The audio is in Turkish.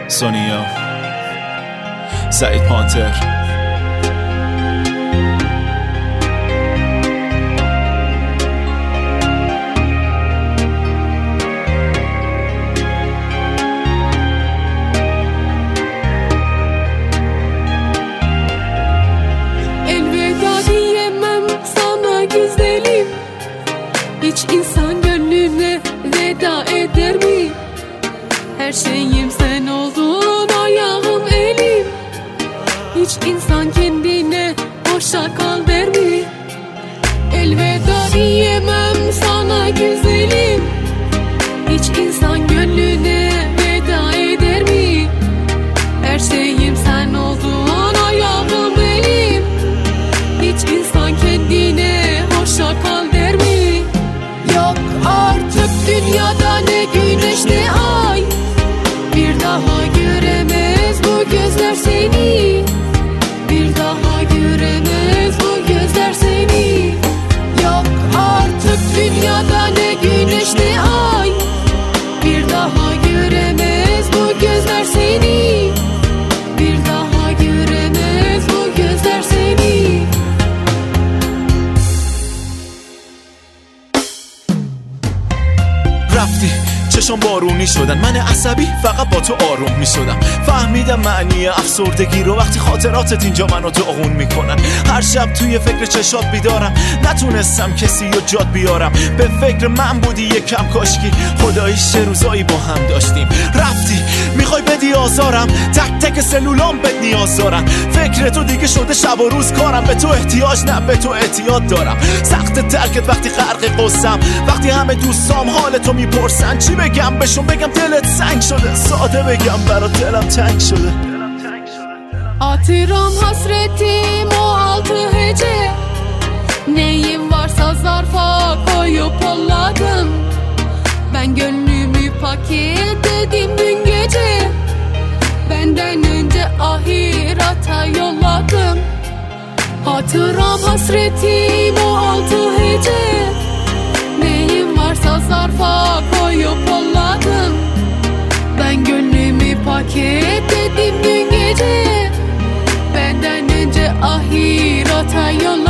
سونیا، سعید پانتر. Hiç insan gönlüne veda eder mi? Her şeyim sen oldun, ayağım elim. Hiç insan kendine hoşça kal der mi? Elveda diyemem sana güzelim. Hiç insan gönlüne veda eder mi? Her şeyim sen oldun, ayağım elim. Hiç insan kendine hoşça kal der mi? Yok artık dünyada ne güneş ne ay, bir daha göremez bu gözler seni. Bir daha göremez bu gözler seni. Yok artık dünyada ne güneş ne ay, bir daha göremez bu gözler seni. Bir daha göremez bu gözler seni. رفتی چشم بارونی شدن، من عصبی فقط با تو آروم می شدم. فهمیدم معنی افسردگی رو وقتی خاطراتت اینجا منو داغون میکنن. هر شب توی فکر چشات بیدارم، نتونستم کسی رو جاد بیارم. به فکر من بودی یکم کاشکی، خداییش چه روزایی با هم داشتیم. رفتی میخوای بدی آزارم، تک تک سلولام بهت نیاز دارم. فکر تو دیگه شده شب و روز کارم، به تو احتیاج نه به تو اعتیاد دارم. سخت ترکت وقتی غرق قصم، وقتی همه دوستام حال تو میپرسن. چی بگم بهشون؟ بگم دلت سنگ شده، ساده بگم برات dönem tank şöyle. Hatıram hasretim o altı hece, neyim varsa zarfa koyup yolladım. Ben gönlümü paketledim dün gece, benden önce ahirata yolladım. Hatıram hasretim o altı hece, neyim varsa zarfa koyup yolladım. Ben gönlümü paketledim dün gece, benden önce ahirata yolladım.